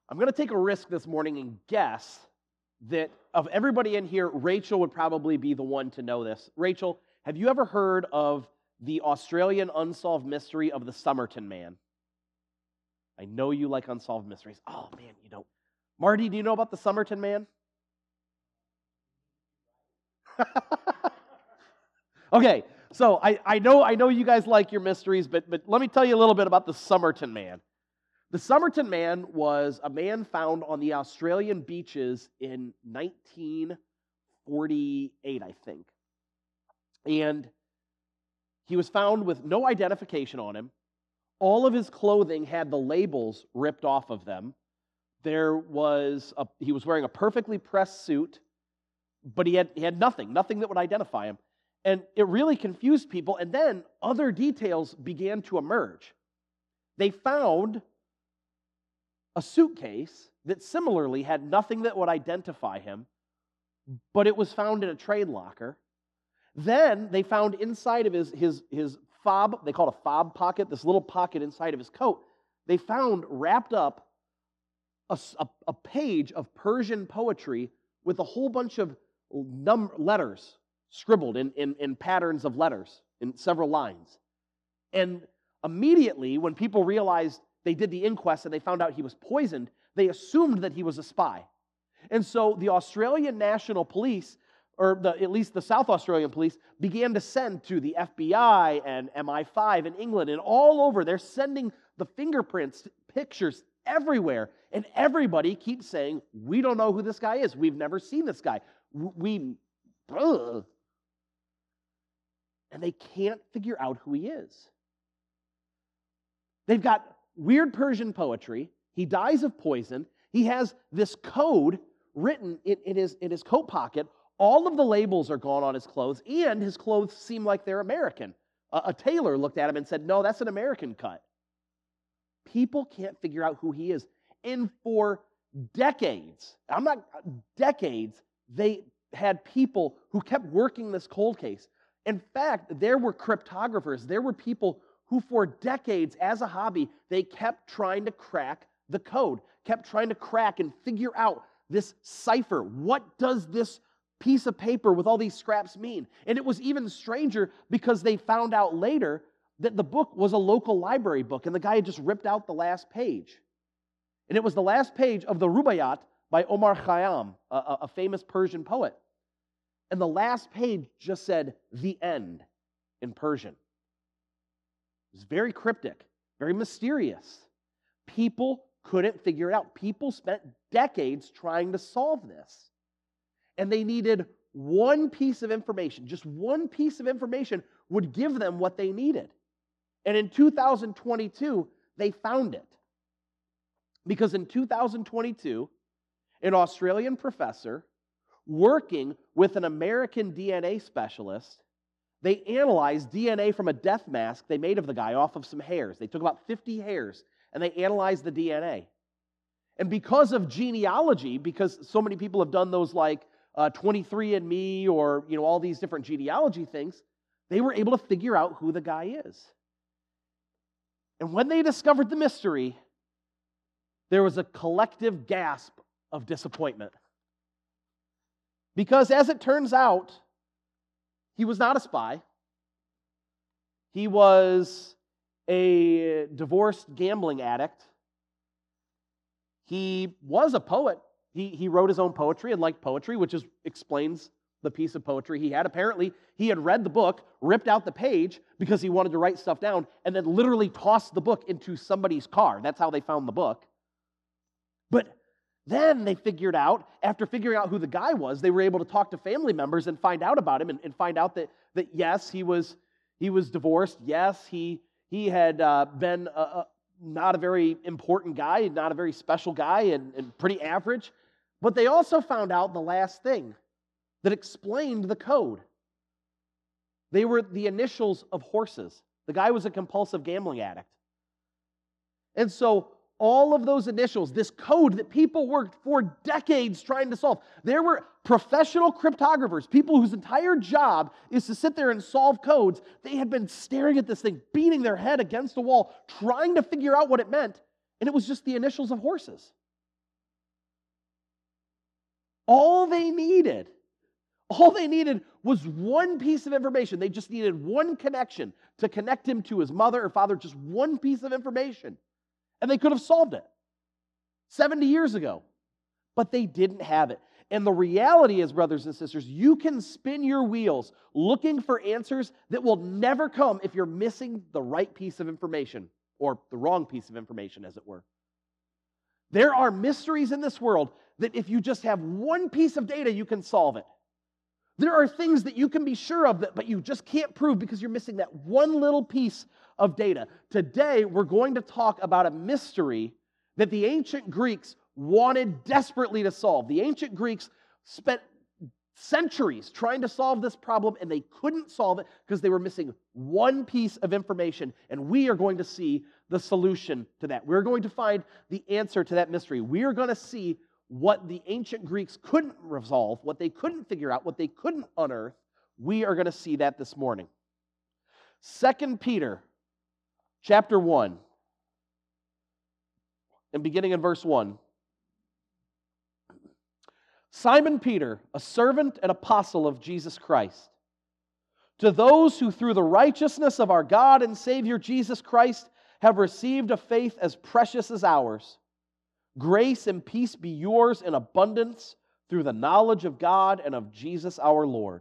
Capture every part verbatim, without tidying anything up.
I'm going to take a risk this morning and guess that of everybody in here, Rachel would probably be the one to know this. Rachel, have you ever heard of the Australian unsolved mystery of the Somerton Man? I know you like unsolved mysteries. Oh, man, you don't. Marty, do you know about the Somerton Man? Okay, so I, I know I know you guys like your mysteries, but, but let me tell you a little bit about the Somerton Man. The Somerton Man was a man found on the Australian beaches in nineteen forty-eight, I think. And he was found with no identification on him. All of his clothing had the labels ripped off of them. There was a, he was wearing a perfectly pressed suit, but he had, he had nothing, nothing that would identify him. And it really confused people, and then other details began to emerge. They found a suitcase that similarly had nothing that would identify him, but it was found in a train locker. Then they found inside of his, his, his fob, they call it a fob pocket, this little pocket inside of his coat, they found wrapped up a, a, a page of Persian poetry with a whole bunch of num- letters scribbled in, in, in patterns of letters in several lines. And immediately, when people realized they did the inquest and they found out he was poisoned, they assumed that he was a spy. And so the Australian National Police, or the, at least the South Australian Police, began to send to the F B I and M I five in England and all over. They're sending the fingerprints, pictures everywhere. And everybody keeps saying, we don't know who this guy is. We've never seen this guy. We, ugh. And they can't figure out who he is. They've got weird Persian poetry. He dies of poison. He has this code written in, in, his, in his coat pocket. All of the labels are gone on his clothes, and his clothes seem like they're American. A, a tailor looked at him and said, no, that's an American cut. People can't figure out who he is. And for decades, I'm not, decades, they had people who kept working this cold case. In fact, there were cryptographers, there were people who for decades as a hobby, they kept trying to crack the code, kept trying to crack and figure out this cipher. What does this piece of paper with all these scraps mean? And it was even stranger because they found out later that the book was a local library book and the guy had just ripped out the last page. And it was the last page of the Rubaiyat by Omar Khayyam, a, a famous Persian poet. And the last page just said, the end, in Persian. It was very cryptic, very mysterious. People couldn't figure it out. People spent decades trying to solve this. And they needed one piece of information, just one piece of information would give them what they needed. And in two thousand twenty-two, they found it. Because in two thousand twenty-two, an Australian professor working with an American D N A specialist, they analyzed D N A from a death mask they made of the guy off of some hairs. They took about fifty hairs, and they analyzed the D N A. And because of genealogy, because so many people have done those like uh, twenty-three and me or you know all these different genealogy things, they were able to figure out who the guy is. And when they discovered the mystery, there was a collective gasp of disappointment. Because as it turns out, he was not a spy. He was a divorced gambling addict. He was a poet. He, he wrote his own poetry and liked poetry, which is, explains the piece of poetry he had. Apparently, he had read the book, ripped out the page because he wanted to write stuff down, and then literally tossed the book into somebody's car. That's how they found the book. But then they figured out, after figuring out who the guy was, they were able to talk to family members and find out about him and, and find out that, that yes, he was he was divorced. Yes, he he had uh, been a, a, not a very important guy, not a very special guy, and, and pretty average. But they also found out the last thing that explained the code. They were the initials of horses. The guy was a compulsive gambling addict. And so all of those initials, this code that people worked for decades trying to solve. There were professional cryptographers, people whose entire job is to sit there and solve codes. They had been staring at this thing, beating their head against a wall, trying to figure out what it meant, and it was just the initials of horses. All they needed, all they needed was one piece of information. They just needed one connection to connect him to his mother or father, just one piece of information. And they could have solved it seventy years ago. But they didn't have it. And the reality is, brothers and sisters, you can spin your wheels looking for answers that will never come if you're missing the right piece of information, or the wrong piece of information, as it were. There are mysteries in this world that if you just have one piece of data, you can solve it. There are things that you can be sure of, that, but you just can't prove because you're missing that one little piece of data. Today, we're going to talk about a mystery that the ancient Greeks wanted desperately to solve. The ancient Greeks spent centuries trying to solve this problem, and they couldn't solve it because they were missing one piece of information, and we are going to see the solution to that. We're going to find the answer to that mystery. We are going to see what the ancient Greeks couldn't resolve, what they couldn't figure out, what they couldn't unearth. We are going to see that this morning. Second Peter chapter one, and beginning in verse one. Simon Peter, a servant and apostle of Jesus Christ, to those who through the righteousness of our God and Savior Jesus Christ have received a faith as precious as ours, grace and peace be yours in abundance through the knowledge of God and of Jesus our Lord.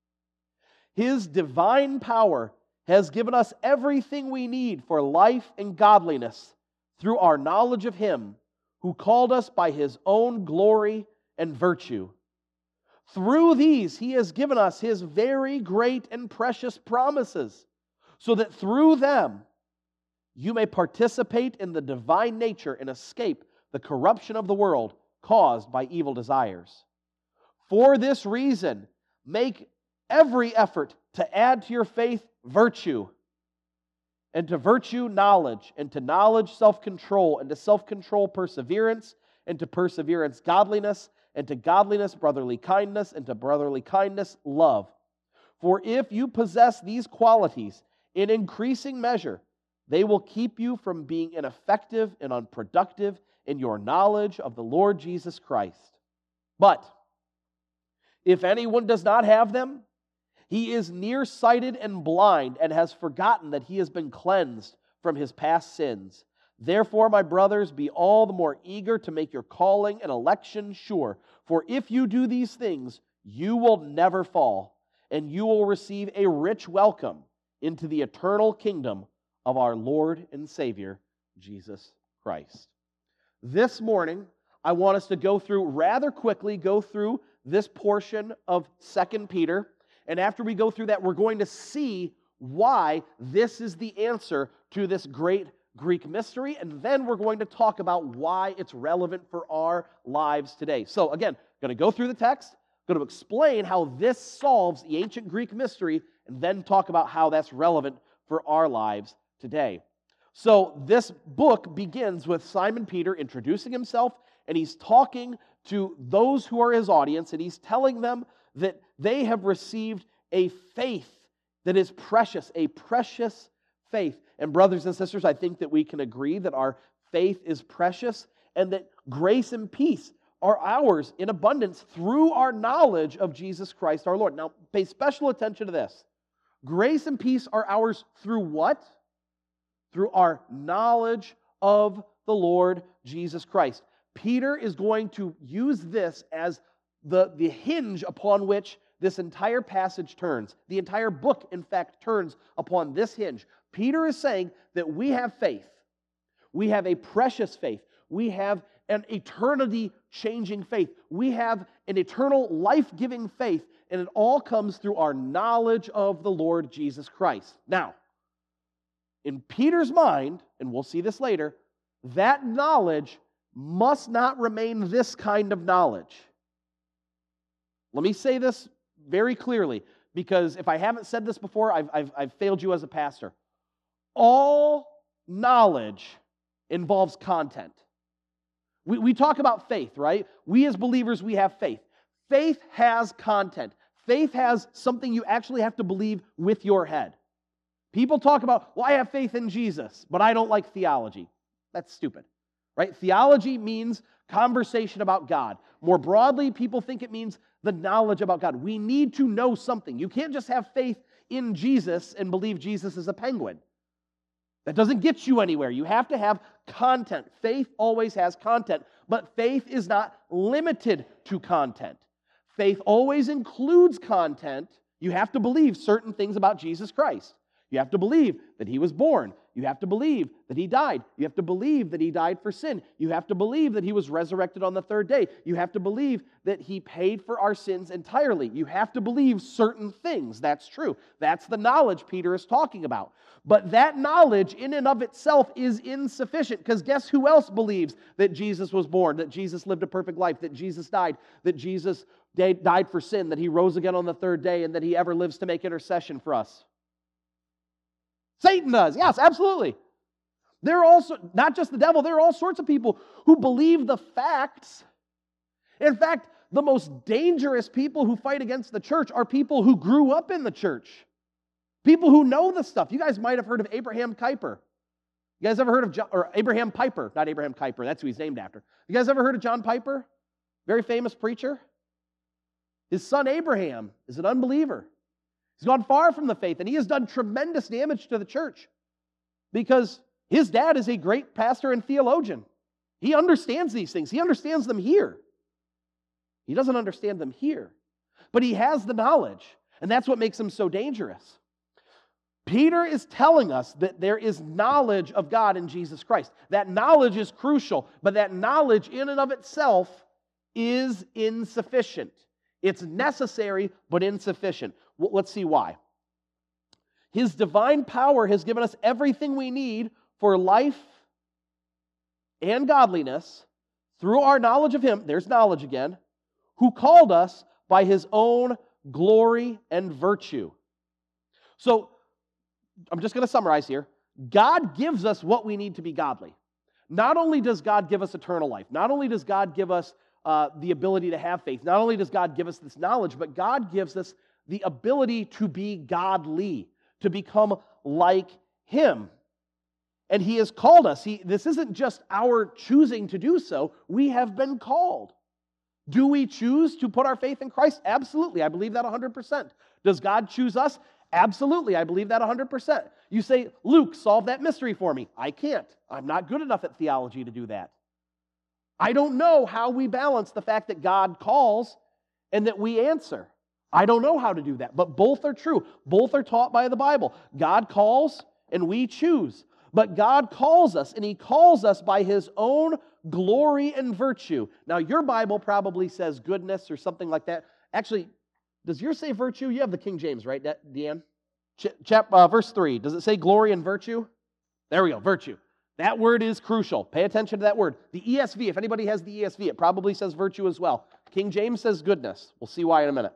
His divine power has given us everything we need for life and godliness through our knowledge of Him who called us by His own glory and virtue. Through these He has given us His very great and precious promises, so that through them you may participate in the divine nature and escape the corruption of the world caused by evil desires. For this reason, make every effort to add to your faith virtue, and to virtue knowledge, and to knowledge self-control, and to self-control perseverance, and to perseverance godliness, and to godliness brotherly kindness, and to brotherly kindness love. For if you possess these qualities in increasing measure, they will keep you from being ineffective and unproductive in your knowledge of the Lord Jesus Christ. But if anyone does not have them, he is nearsighted and blind, and has forgotten that he has been cleansed from his past sins. Therefore, my brothers, be all the more eager to make your calling and election sure. For if you do these things, you will never fall, and you will receive a rich welcome into the eternal kingdom of our Lord and Savior, Jesus Christ. This morning, I want us to go through, rather quickly, go through this portion of Second Peter. And after we go through that, we're going to see why this is the answer to this great Greek mystery, and then we're going to talk about why it's relevant for our lives today. So again, going to go through the text, going to explain how this solves the ancient Greek mystery, and then talk about how that's relevant for our lives today. So this book begins with Simon Peter introducing himself, and he's talking to those who are his audience, and he's telling them that they have received a faith that is precious, a precious faith. And brothers and sisters, I think that we can agree that our faith is precious and that grace and peace are ours in abundance through our knowledge of Jesus Christ our Lord. Now, pay special attention to this. Grace and peace are ours through what? Through our knowledge of the Lord Jesus Christ. Peter is going to use this as the, the hinge upon which this entire passage turns. The entire book, in fact, turns upon this hinge. Peter is saying that we have faith. We have a precious faith. We have an eternity-changing faith. We have an eternal, life-giving faith, and it all comes through our knowledge of the Lord Jesus Christ. Now, in Peter's mind, and we'll see this later, that knowledge must not remain this kind of knowledge. Let me say this very clearly, because if I haven't said this before, I've, I've, I've failed you as a pastor. All knowledge involves content. We, we talk about faith, right? We as believers, we have faith. Faith has content. Faith has something you actually have to believe with your head. People talk about, well, I have faith in Jesus, but I don't like theology. That's stupid, right? Theology means conversation about God. More broadly, people think it means the knowledge about God. We need to know something. You can't just have faith in Jesus and believe Jesus is a penguin. That doesn't get you anywhere. You have to have content. Faith always has content, but faith is not limited to content. Faith always includes content. You have to believe certain things about Jesus Christ. You have to believe that He was born. You have to believe that He died. You have to believe that He died for sin. You have to believe that He was resurrected on the third day. You have to believe that He paid for our sins entirely. You have to believe certain things. That's true. That's the knowledge Peter is talking about. But that knowledge in and of itself is insufficient, because guess who else believes that Jesus was born, that Jesus lived a perfect life, that Jesus died, that Jesus died for sin, that He rose again on the third day, and that He ever lives to make intercession for us? Satan does. Yes, absolutely. There are also, not just the devil, there are all sorts of people who believe the facts. In fact, the most dangerous people who fight against the church are people who grew up in the church. People who know the stuff. You guys might have heard of Abraham Kuyper. You guys ever heard of John, or Abraham Piper? Not Abraham Kuyper, that's who he's named after. You guys ever heard of John Piper? Very famous preacher. His son Abraham is an unbeliever. He's gone far from the faith, and he has done tremendous damage to the church because his dad is a great pastor and theologian. He understands these things. He understands them here. He doesn't understand them here, but he has the knowledge, and that's what makes him so dangerous. Peter is telling us that there is knowledge of God in Jesus Christ. That knowledge is crucial, but that knowledge in and of itself is insufficient. It's necessary, but insufficient. Well, let's see why. His divine power has given us everything we need for life and godliness through our knowledge of Him, there's knowledge again, who called us by His own glory and virtue. So, I'm just going to summarize here. God gives us what we need to be godly. Not only does God give us eternal life, not only does God give us uh, the ability to have faith, not only does God give us this knowledge, but God gives us the ability to be godly, to become like Him. And He has called us. He, this isn't just our choosing to do so. We have been called. Do we choose to put our faith in Christ? Absolutely. I believe that one hundred percent. Does God choose us? Absolutely. I believe that one hundred percent. You say, Luke, solve that mystery for me. I can't. I'm not good enough at theology to do that. I don't know how we balance the fact that God calls and that we answer. I don't know how to do that, but both are true. Both are taught by the Bible. God calls and we choose. But God calls us, and He calls us by His own glory and virtue. Now, your Bible probably says goodness or something like that. Actually, does yours say virtue? You have the King James, right, Deanne? Ch- chap, uh, verse three, does it say glory and virtue? There we go, virtue. That word is crucial. Pay attention to that word. The E S V, if anybody has the E S V, it probably says virtue as well. King James says goodness. We'll see why in a minute.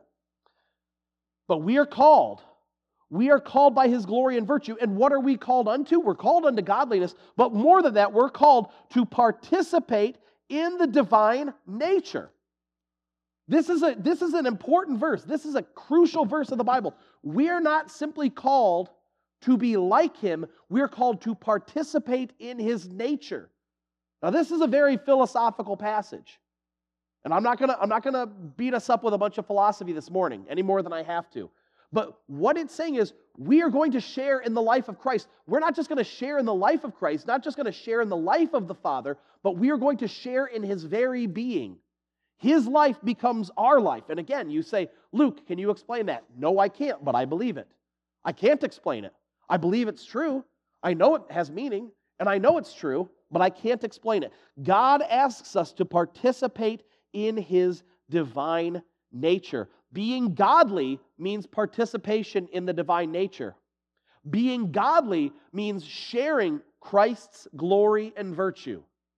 But we are called. We are called by His glory and virtue. And what are we called unto? We're called unto godliness. But more than that, we're called to participate in the divine nature. This is, a, this is an important verse. This is a crucial verse of the Bible. We are not simply called to be like Him. We're called to participate in His nature. Now, this is a very philosophical passage. And I'm not gonna, I'm not gonna beat us up with a bunch of philosophy this morning, any more than I have to. But what it's saying is, we are going to share in the life of Christ. We're not just going to share in the life of Christ, not just going to share in the life of the Father, but we are going to share in His very being. His life becomes our life. And again, you say, Luke, can you explain that? No, I can't, but I believe it. I can't explain it. I believe it's true. I know it has meaning, and I know it's true, but I can't explain it. God asks us to participate in His divine nature. Being godly means participation in the divine nature. Being godly means sharing Christ's glory and virtue.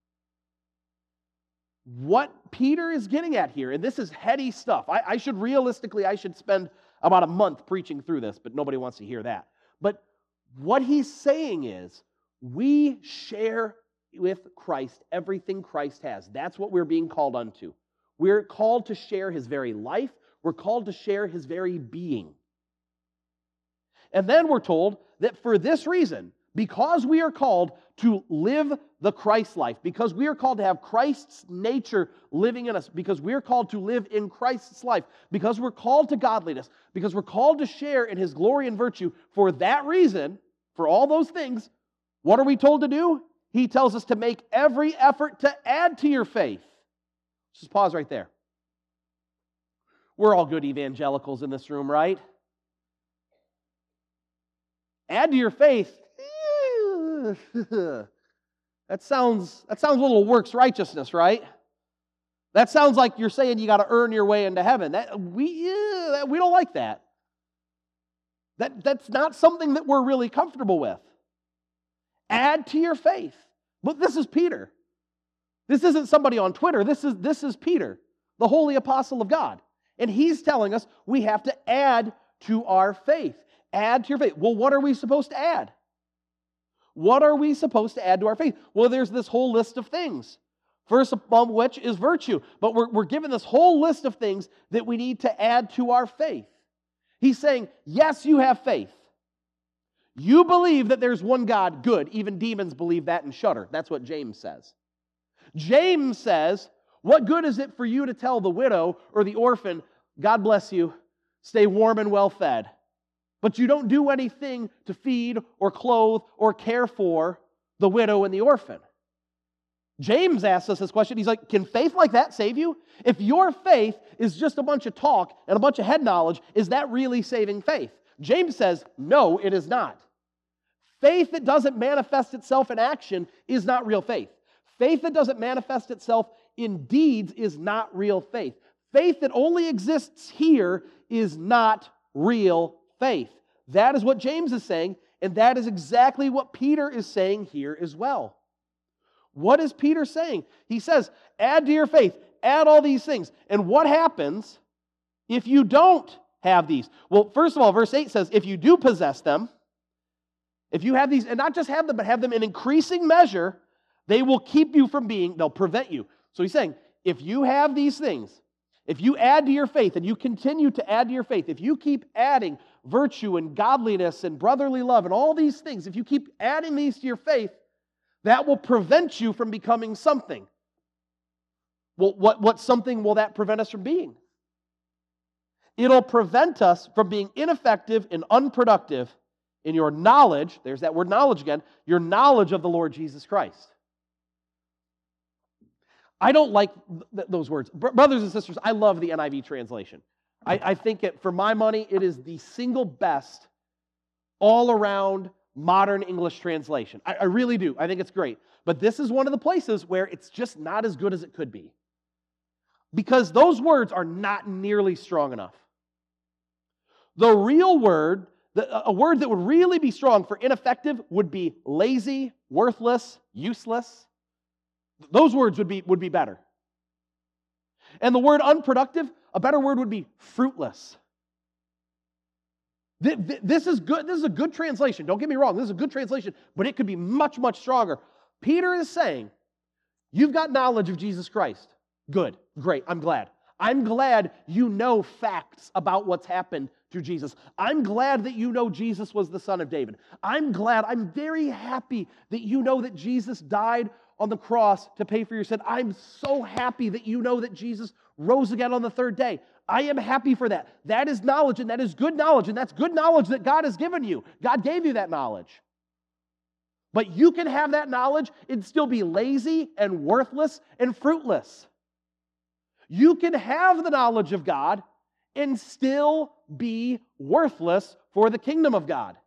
What Peter is getting at here, and this is heady stuff. I, I should realistically, I should spend about a month preaching through this, but nobody wants to hear that. But what he's saying is, we share with Christ everything Christ has. That's what we're being called unto. We're called to share His very life. We're called to share His very being. And then we're told that for this reason, because we are called to live the Christ life, because we are called to have Christ's nature living in us, because we are called to live in Christ's life, because we're called to godliness, because we're called to share in His glory and virtue, for that reason, for all those things, what are we told to do? He tells us to make every effort to add to your faith. Just pause right there. We're all good evangelicals in this room, right? Add to your faith. That sounds, that sounds a little works righteousness, right? That sounds like you're saying you got to earn your way into heaven. That, we, yeah, we don't like that. That. That's not something that we're really comfortable with. Add to your faith. But this is Peter. This isn't somebody on Twitter. This is, this is Peter, the holy apostle of God. And he's telling us we have to add to our faith. Add to your faith. Well, what are we supposed to add? What are we supposed to add to our faith? Well, there's this whole list of things. First among which is virtue. But we're, we're given this whole list of things that we need to add to our faith. He's saying, yes, you have faith. You believe that there's one God, good. Even demons believe that and shudder. That's what James says. James says, what good is it for you to tell the widow or the orphan, God bless you, stay warm and well fed, but you don't do anything to feed or clothe or care for the widow and the orphan? James asks us this question. He's like, can faith like that save you? If your faith is just a bunch of talk and a bunch of head knowledge, is that really saving faith? James says, no, it is not. Faith that doesn't manifest itself in action is not real faith. Faith that doesn't manifest itself in deeds is not real faith. Faith that only exists here is not real faith. That is what James is saying, and that is exactly what Peter is saying here as well. What is Peter saying? He says, add to your faith, add all these things. And what happens if you don't have these? Well, first of all, verse eight says, if you do possess them, if you have these, and not just have them, but have them in increasing measure, they will keep you from being, they'll prevent you. So he's saying, if you have these things, if you add to your faith and you continue to add to your faith, if you keep adding virtue and godliness and brotherly love and all these things, if you keep adding these to your faith, that will prevent you from becoming something. Well, what, what something will that prevent us from being? It'll prevent us from being ineffective and unproductive in your knowledge, there's that word knowledge again, your knowledge of the Lord Jesus Christ. I don't like th- those words. Br- brothers and sisters, I love the N I V translation. I, I think it, for my money, it is the single best all-around modern English translation. I, I really do. I think it's great. But this is one of the places where it's just not as good as it could be. Because those words are not nearly strong enough. The real word, the, a word that would really be strong for ineffective would be lazy, worthless, useless. Those words would be, would be better. And the word unproductive, a better word would be fruitless. This is good. This is a good translation. Don't get me wrong. This is a good translation, but it could be much, much stronger. Peter is saying, you've got knowledge of Jesus Christ. Good. Great. I'm glad. I'm glad you know facts about what's happened through Jesus. I'm glad that you know Jesus was the Son of David. I'm glad. I'm very happy that you know that Jesus died on the cross to pay for your sin. I'm so happy that you know that Jesus rose again on the third day. I am happy for that. That is knowledge, and that is good knowledge, and that's good knowledge that God has given you. God gave you that knowledge. But you can have that knowledge and still be lazy and worthless and fruitless. You can have the knowledge of God and still be worthless for the kingdom of God.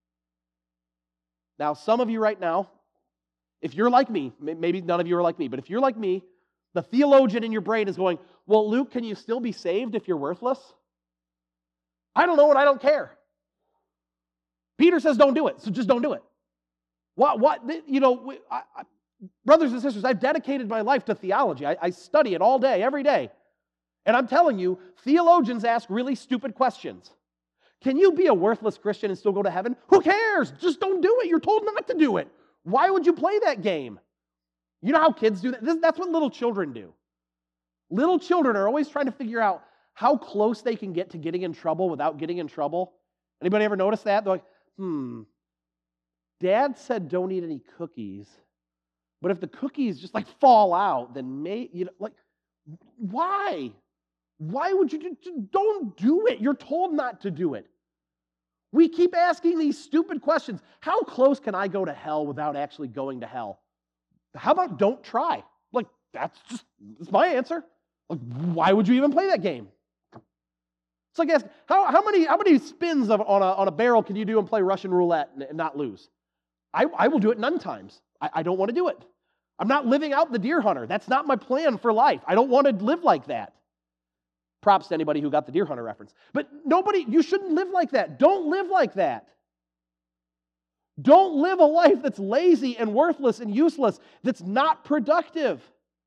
Now, some of you right now, if you're like me, maybe none of you are like me, but if you're like me, the theologian in your brain is going, well, Luke, can you still be saved if you're worthless? I don't know and I don't care. Peter says don't do it, so just don't do it. What, what, you know, I, I, brothers and sisters, I've dedicated my life to theology. I, I study it all day, every day. And I'm telling you, theologians ask really stupid questions. Can you be a worthless Christian and still go to heaven? Who cares? Just don't do it. You're told not to do it. Why would you play that game? You know how kids do that? This, that's what little children do. Little children are always trying to figure out how close they can get to getting in trouble without getting in trouble. Anybody ever notice that? They're like, hmm, Dad said don't eat any cookies, but if the cookies just like fall out, then may, you know, like, why? Why would you do, don't do it? You're told not to do it. We keep asking these stupid questions. How close can I go to hell without actually going to hell? How about don't try? Like, that's just, that's my answer. Like, why would you even play that game? It's like asking, how, how many how many spins of, on, a, on a barrel can you do and play Russian roulette and, and not lose? I, I will do it none times. I, I don't want to do it. I'm not living out the deer hunter. That's not my plan for life. I don't want to live like that. Props to anybody who got the deer hunter reference. But nobody, you shouldn't live like that. Don't live like that. Don't live a life that's lazy and worthless and useless, that's not productive.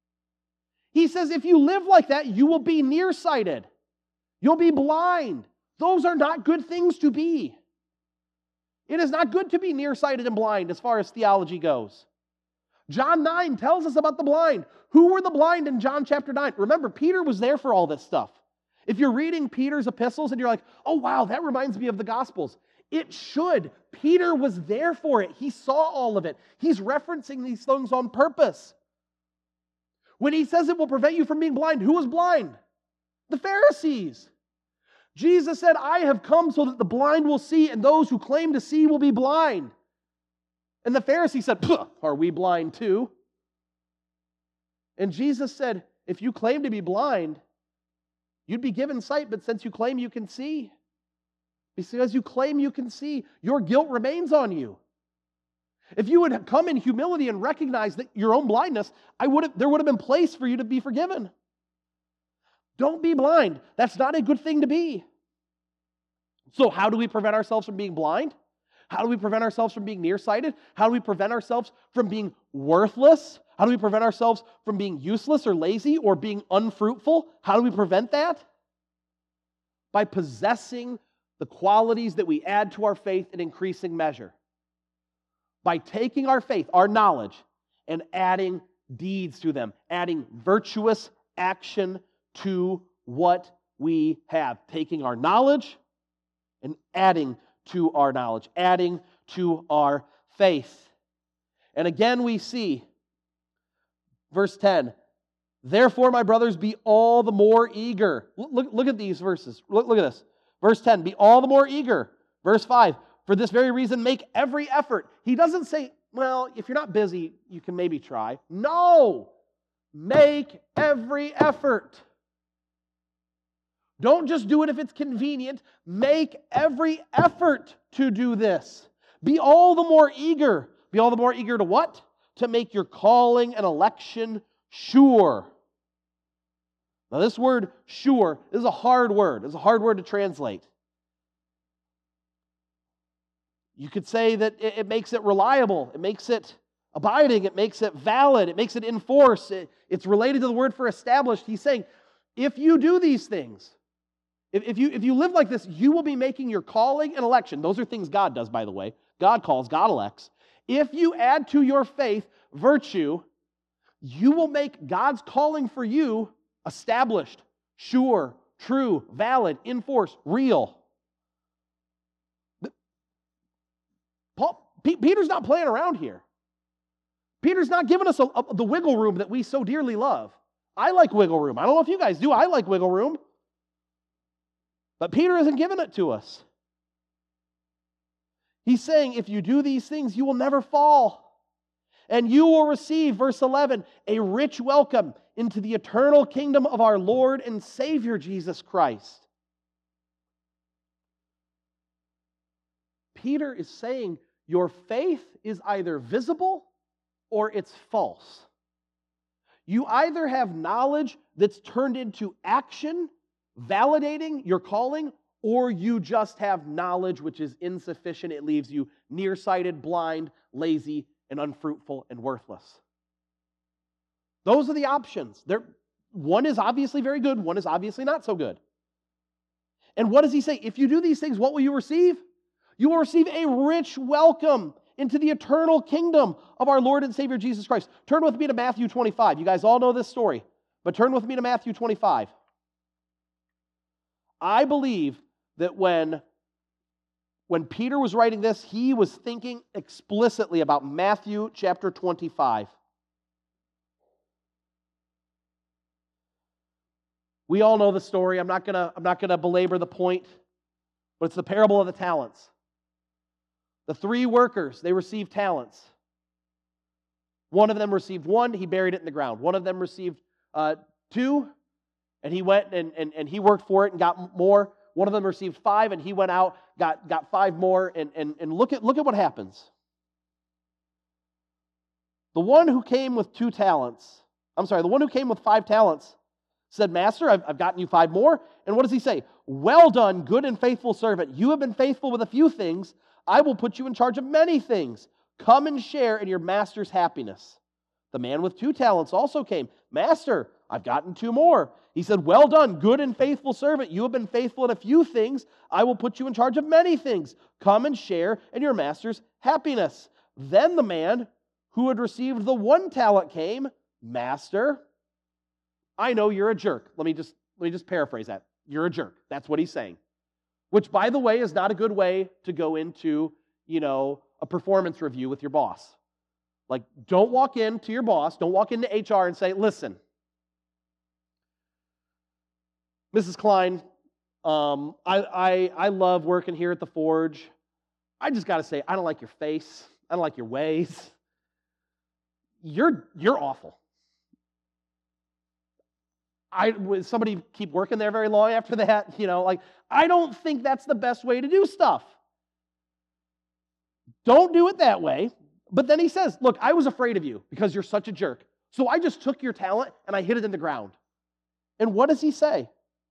He says if you live like that, you will be nearsighted. You'll be blind. Those are not good things to be. It is not good to be nearsighted and blind as far as theology goes. John nine tells us about the blind. Who were the blind in John chapter nine? Remember, Peter was there for all this stuff. If you're reading Peter's epistles and you're like, oh wow, that reminds me of the Gospels, it should. Peter was there for it. He saw all of it. He's referencing these things on purpose. When he says it will prevent you from being blind, who was blind? The Pharisees. Jesus said, I have come so that the blind will see and those who claim to see will be blind. And the Pharisees said, are we blind too? And Jesus said, if you claim to be blind, you'd be given sight, but since you claim you can see, because you claim you can see, your guilt remains on you. If you would come in humility and recognize that your own blindness, I would have, there would have been place for you to be forgiven. Don't be blind. That's not a good thing to be. So how do we prevent ourselves from being blind? How do we prevent ourselves from being nearsighted? How do we prevent ourselves from being worthless? How do we prevent ourselves from being useless or lazy or being unfruitful? How do we prevent that? By possessing the qualities that we add to our faith in increasing measure. By taking our faith, our knowledge, and adding deeds to them, adding virtuous action to what we have. Taking our knowledge and adding to our knowledge, adding to our faith. And again we see, verse ten, therefore, my brothers, be all the more eager. Look, look at these verses. Look, look at this. Verse ten, be all the more eager. Verse five, for this very reason, make every effort. He doesn't say, well, if you're not busy, you can maybe try. No! Make every effort. Don't just do it if it's convenient. Make every effort to do this. Be all the more eager. Be all the more eager to what? To make your calling and election sure. Now this word sure is a hard word. It's a hard word to translate. You could say that it makes it reliable. It makes it abiding. It makes it valid. It makes it in force. It, it's related to the word for established. He's saying, if you do these things, if, if, you, if you live like this, you will be making your calling and election. Those are things God does, by the way. God calls, God elects. If you add to your faith virtue, you will make God's calling for you established, sure, true, valid, in force, real. Paul, P- Peter's not playing around here. Peter's not giving us a, a, the wiggle room that we so dearly love. I like wiggle room. I don't know if you guys do. I like wiggle room. But Peter isn't giving it to us. He's saying, if you do these things, you will never fall. And you will receive, verse eleven, a rich welcome into the eternal kingdom of our Lord and Savior Jesus Christ. Peter is saying your faith is either visible or it's false. You either have knowledge that's turned into action, validating your calling, or you just have knowledge which is insufficient. It leaves you nearsighted, blind, lazy, and unfruitful and worthless. Those are the options. They're, one is obviously very good, one is obviously not so good. And what does he say? If you do these things, what will you receive? You will receive a rich welcome into the eternal kingdom of our Lord and Savior Jesus Christ. Turn with me to Matthew twenty-five. You guys all know this story, but turn with me to Matthew twenty-five. I believe that when when Peter was writing this, he was thinking explicitly about Matthew chapter twenty-five. We all know the story. I'm not gonna, I'm not gonna belabor the point, but it's the parable of the talents. The three workers, they received talents. One of them received one, he buried it in the ground. One of them received uh, two, and he went and, and, and he worked for it and got more. One of them received five, and he went out, got, got five more, and, and, and look at, look at what happens. The one who came with two talents, I'm sorry, the one who came with five talents said, Master, I've, I've gotten you five more. And what does he say? Well done, good and faithful servant. You have been faithful with a few things. I will put you in charge of many things. Come and share in your master's happiness. The man with two talents also came. Master, I've gotten two more. He said, well done, good and faithful servant. You have been faithful in a few things. I will put you in charge of many things. Come and share in your master's happiness. Then the man who had received the one talent came. Master, I know you're a jerk. Let me just, let me just paraphrase that. You're a jerk. That's what he's saying. Which, by the way, is not a good way to go into, you know, a performance review with your boss. Like, don't walk in to your boss, don't walk into H R and say, listen, Missus Klein, um, I, I, I love working here at the Forge. I just got to say, I don't like your face. I don't like your ways. You're, you're awful. I, would somebody keep working there very long after that? You know, like, I don't think that's the best way to do stuff. Don't do it that way. But then he says, look, I was afraid of you because you're such a jerk. So I just took your talent and I hid it in the ground. And what does he say?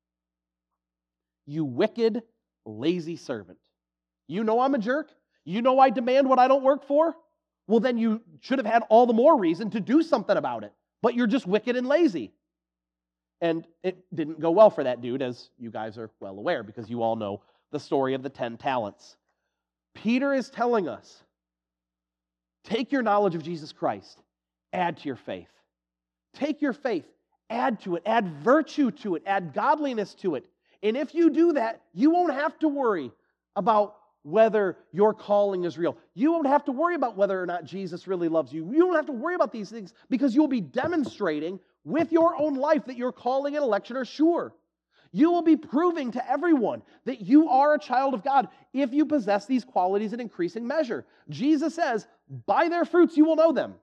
You wicked, lazy servant. You know I'm a jerk? You know I demand what I don't work for? Well, then you should have had all the more reason to do something about it. But you're just wicked and lazy. And it didn't go well for that dude, as you guys are well aware, because you all know the story of the ten talents. Peter is telling us, take your knowledge of Jesus Christ, add to your faith. Take your faith, add to it, add virtue to it, add godliness to it. And if you do that, you won't have to worry about whether your calling is real. You won't have to worry about whether or not Jesus really loves you. You don't have to worry about these things because you'll be demonstrating with your own life that your calling and election are sure. You will be proving to everyone that you are a child of God if you possess these qualities in increasing measure. Jesus says, by their fruits you will know them.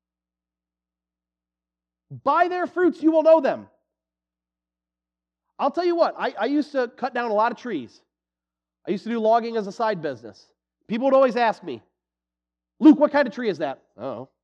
By their fruits you will know them. I'll tell you what, I, I used to cut down a lot of trees. I used to do logging as a side business. People would always ask me, Luke, what kind of tree is that? I don't know.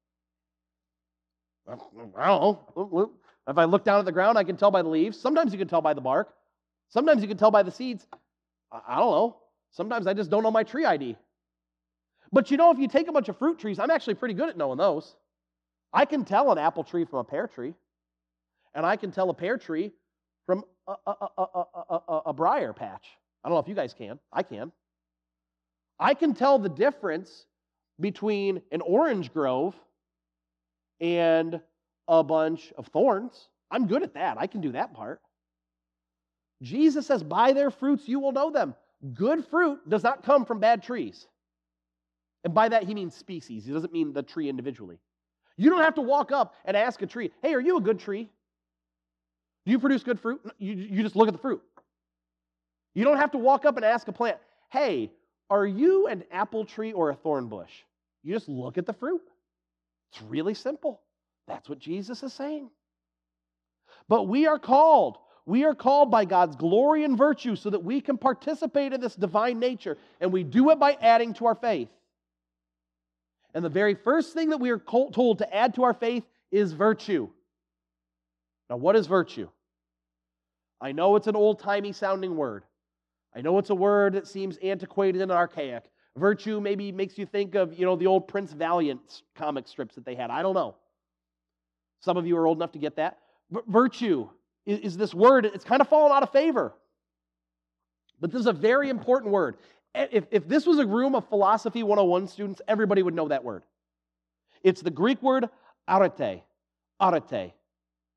I don't know. If I look down at the ground, I can tell by the leaves. Sometimes you can tell by the bark. Sometimes you can tell by the seeds. I don't know. Sometimes I just don't know my tree I D. But you know, if you take a bunch of fruit trees, I'm actually pretty good at knowing those. I can tell an apple tree from a pear tree. And I can tell a pear tree from a, a, a, a, a, a briar patch. I don't know if you guys can. I can. I can tell the difference between an orange grove and a bunch of thorns. I'm good at that. I can do that part. Jesus says, by their fruits you will know them. Good fruit does not come from bad trees. And by that he means species. He doesn't mean the tree individually. You don't have to walk up and ask a tree, hey, are you a good tree? Do you produce good fruit? You, you just look at the fruit. You don't have to walk up and ask a plant, hey, are you an apple tree or a thorn bush? You just look at the fruit. It's really simple. That's what Jesus is saying. But we are called. We are called by God's glory and virtue so that we can participate in this divine nature. And we do it by adding to our faith. And the very first thing that we are told to add to our faith is virtue. Now, what is virtue? I know it's an old-timey sounding word. I know it's a word that seems antiquated and archaic. Virtue maybe makes you think of, you know, the old Prince Valiant comic strips that they had. I don't know. Some of you are old enough to get that. V- virtue is, is this word. It's kind of fallen out of favor. But this is a very important word. If, if this was a room of Philosophy one oh one students, everybody would know that word. It's the Greek word arete. Arete.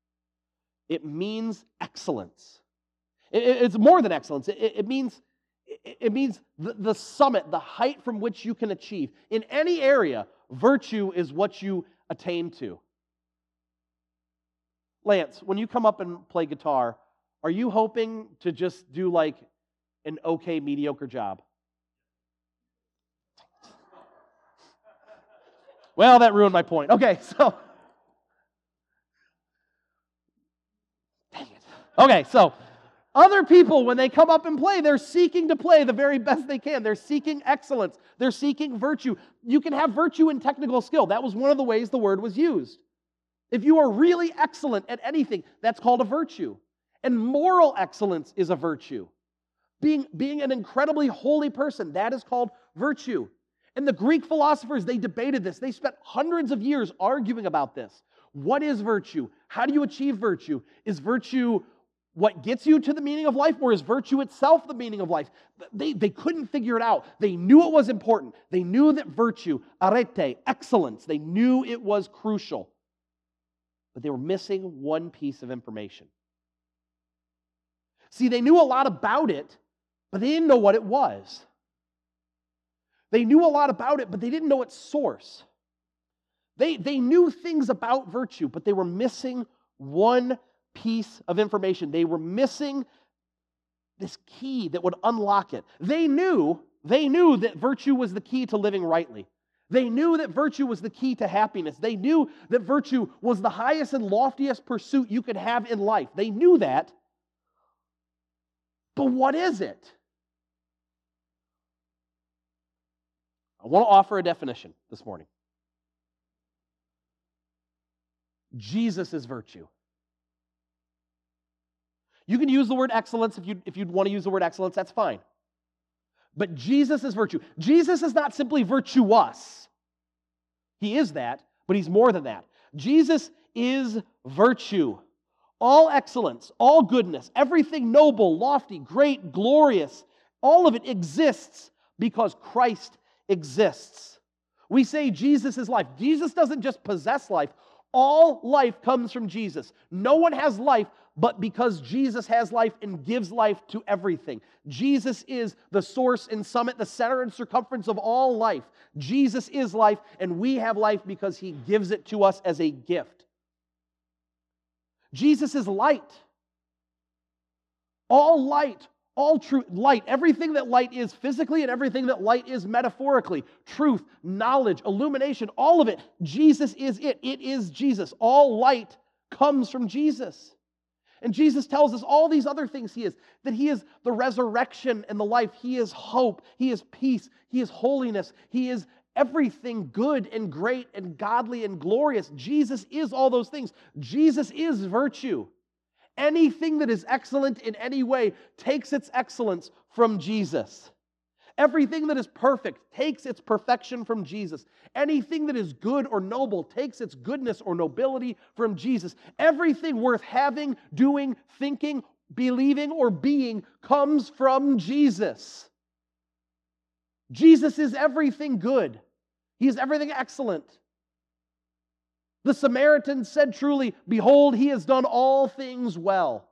It means excellence. It, it, it's more than excellence. It, it means It, it means the, the summit, the height from which you can achieve. In any area, virtue is what you attain to. Lance, when you come up and play guitar, are you hoping to just do like an okay, mediocre job? Well, that ruined my point. Okay, so. Dang it. Okay, so other people, when they come up and play, they're seeking to play the very best they can. They're seeking excellence. They're seeking virtue. You can have virtue in technical skill. That was one of the ways the word was used. If you are really excellent at anything, that's called a virtue. And moral excellence is a virtue. Being, being an incredibly holy person, that is called virtue. And the Greek philosophers, they debated this. They spent hundreds of years arguing about this. What is virtue? How do you achieve virtue? Is virtue what gets you to the meaning of life, or is virtue itself the meaning of life? They, they couldn't figure it out. They knew it was important. They knew that virtue, arete, excellence, they knew it was crucial. But they were missing one piece of information. See, they knew a lot about it, but they didn't know what it was. They knew a lot about it, but they didn't know its source. They, they knew things about virtue, but they were missing one piece of information. They were missing this key that would unlock it. They knew, they knew that virtue was the key to living rightly. They knew that virtue was the key to happiness. They knew that virtue was the highest and loftiest pursuit you could have in life. They knew that. But what is it? I want to offer a definition this morning. Jesus is virtue. You can use the word excellence if you if you'd want to use the word excellence, that's fine. But Jesus is virtue. Jesus is not simply virtuous. He is that, but he's more than that. Jesus is virtue. All excellence, all goodness, everything noble, lofty, great, glorious, all of it exists because Christ exists. We say Jesus is life. Jesus doesn't just possess life. All life comes from Jesus. No one has life but because Jesus has life and gives life to everything. Jesus is the source and summit, the center and circumference of all life. Jesus is life, and we have life because he gives it to us as a gift. Jesus is light. All light, all truth, light, everything that light is physically and everything that light is metaphorically, truth, knowledge, illumination, all of it, Jesus is it. It is Jesus. All light comes from Jesus. And Jesus tells us all these other things he is, that he is the resurrection and the life. He is hope. He is peace. He is holiness. He is everything good and great and godly and glorious. Jesus is all those things. Jesus is virtue. Anything that is excellent in any way takes its excellence from Jesus. Everything that is perfect takes its perfection from Jesus. Anything that is good or noble takes its goodness or nobility from Jesus. Everything worth having, doing, thinking, believing, or being comes from Jesus. Jesus is everything good. He is everything excellent. The Samaritan said truly, "Behold, he has done all things well."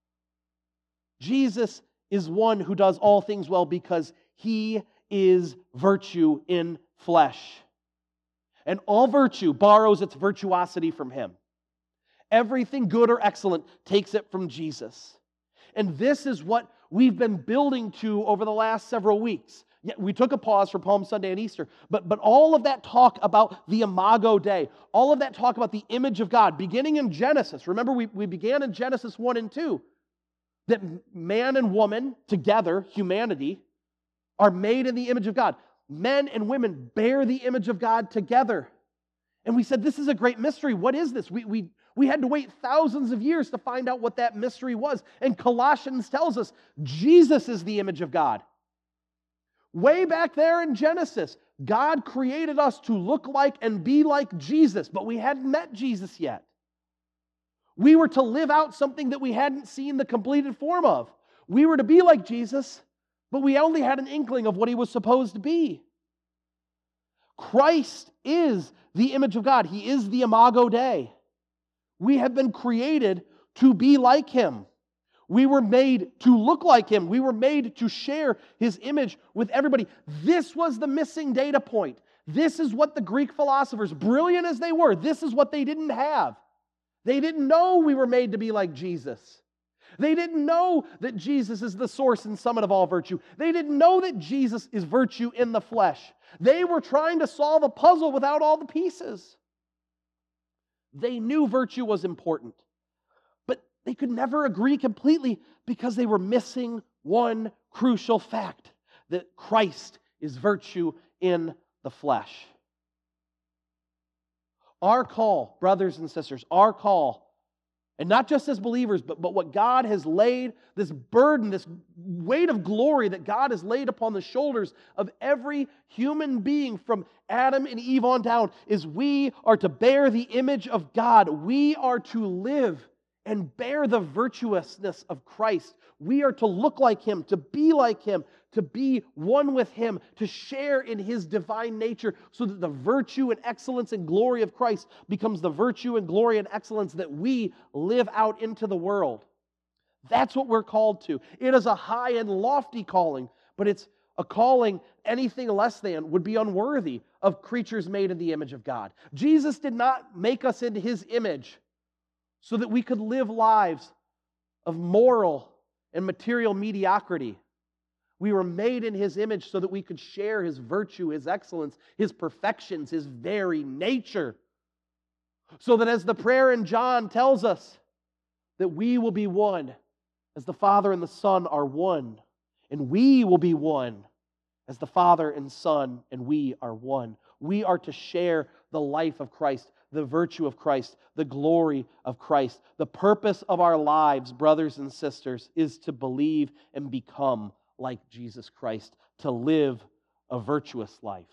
Jesus is one who does all things well because he is virtue in flesh. And all virtue borrows its virtuosity from him. Everything good or excellent takes it from Jesus. And this is what we've been building to over the last several weeks. Yeah, we took a pause for Palm Sunday and Easter, but, but all of that talk about the Imago Dei, all of that talk about the image of God, beginning in Genesis. Remember, we, we began in Genesis one and two, that man and woman together, humanity, are made in the image of God. Men and women bear the image of God together. And we said, this is a great mystery. What is this? We, we, we had to wait thousands of years to find out what that mystery was. And Colossians tells us Jesus is the image of God. Way back there in Genesis, God created us to look like and be like Jesus, but we hadn't met Jesus yet. We were to live out something that we hadn't seen the completed form of. We were to be like Jesus, but we only had an inkling of what he was supposed to be. Christ is the image of God. He is the Imago Dei. We have been created to be like him. We were made to look like Him. We were made to share His image with everybody. This was the missing data point. This is what the Greek philosophers, brilliant as they were, this is what they didn't have. They didn't know we were made to be like Jesus. They didn't know that Jesus is the source and summit of all virtue. They didn't know that Jesus is virtue in the flesh. They were trying to solve a puzzle without all the pieces. They knew virtue was important, but they could never agree completely because they were missing one crucial fact, that Christ is virtue in the flesh. Our call, brothers and sisters, our call, and not just as believers, but, but what God has laid, this burden, this weight of glory that God has laid upon the shoulders of every human being from Adam and Eve on down, is we are to bear the image of God. We are to live and bear the virtuousness of Christ. We are to look like Him, to be like Him, to be one with Him, to share in His divine nature so that the virtue and excellence and glory of Christ becomes the virtue and glory and excellence that we live out into the world. That's what we're called to. It is a high and lofty calling, but it's a calling anything less than would be unworthy of creatures made in the image of God. Jesus did not make us into His image so that we could live lives of moral and material mediocrity. We were made in His image so that we could share His virtue, His excellence, His perfections, His very nature. So that as the prayer in John tells us, that we will be one as the Father and the Son are one. And we will be one as the Father and Son and we are one. We are to share the life of Christ, the virtue of Christ, the glory of Christ. The purpose of our lives, brothers and sisters, is to believe and become like Jesus Christ, to live a virtuous life.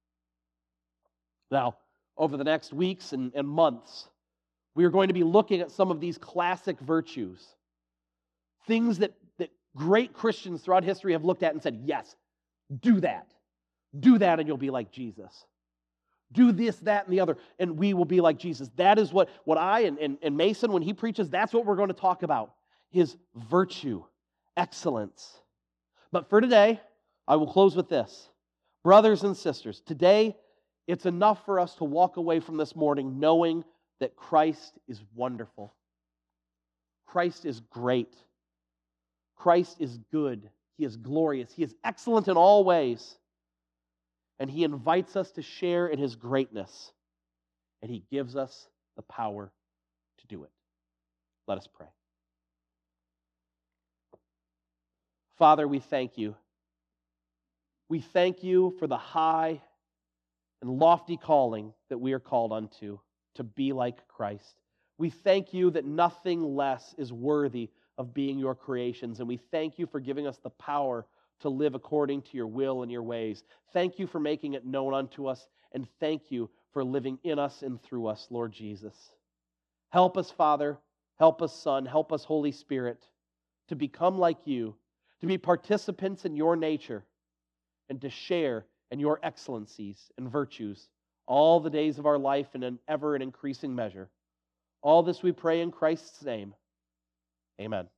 Now, over the next weeks and, and months, we are going to be looking at some of these classic virtues, things that, that great Christians throughout history have looked at and said, yes, do that. Do that and you'll be like Jesus. Do this, that, and the other, and we will be like Jesus. That is what, what I and, and, and Mason, when he preaches, that's what we're going to talk about. His virtue, excellence. But for today, I will close with this. Brothers and sisters, today it's enough for us to walk away from this morning knowing that Christ is wonderful. Christ is great. Christ is good. He is glorious. He is excellent in all ways. And He invites us to share in His greatness. And He gives us the power to do it. Let us pray. Father, we thank You. We thank You for the high and lofty calling that we are called unto, to be like Christ. We thank You that nothing less is worthy of being Your creations, and we thank You for giving us the power to live according to Your will and Your ways. Thank You for making it known unto us, and thank You for living in us and through us, Lord Jesus. Help us, Father. Help us, Son. Help us, Holy Spirit, to become like You, to be participants in Your nature, and to share in Your excellencies and virtues all the days of our life in an ever and increasing measure. All this we pray in Christ's name. Amen.